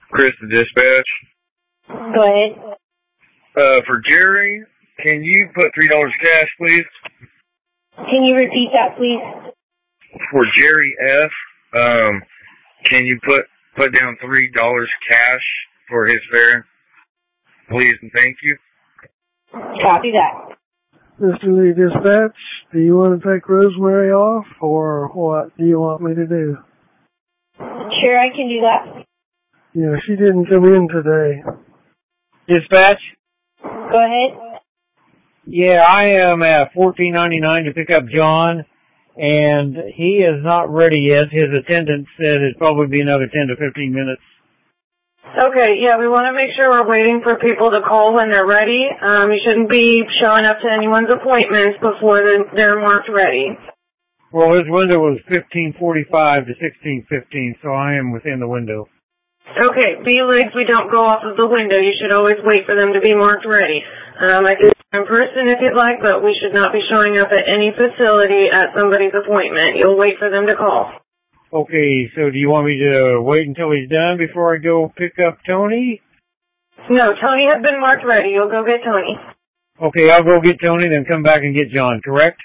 Chris, the dispatch. Go ahead. For Jerry, can you put $3 cash, please? Can you repeat that, please? For Jerry F., can you put down $3 cash for his fare? Please and thank you. Copy that. Mr. Lee Dispatch, do you want to take Rosemary off, or what do you want me to do? Sure, I can do that. Yeah, she didn't come in today. Dispatch? Go ahead. Yeah, I am at $14.99 to pick up John, and he is not ready yet. His attendant said it'd probably be another 10 to 15 minutes. Okay, yeah, we want to make sure we're waiting for people to call when they're ready. You shouldn't be showing up to anyone's appointments before they're marked ready. Well, his window was 15:45 to 16:15, so I am within the window. Okay, B-Legs, we don't go off of the window. You should always wait for them to be marked ready. I can do it in person if you'd like, but we should not be showing up at any facility at somebody's appointment. You'll wait for them to call. Okay, so do you want me to wait until he's done before I go pick up Tony? No, Tony has been marked ready. You'll go get Tony. Okay, I'll go get Tony, then come back and get John, correct?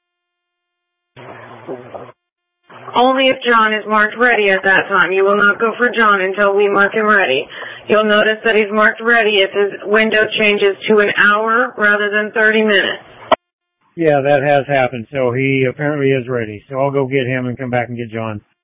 Only if John is marked ready at that time. You will not go for John until we mark him ready. You'll notice that he's marked ready if his window changes to an hour rather than 30 minutes. Yeah, that has happened, so he apparently is ready. So I'll go get him and come back and get John.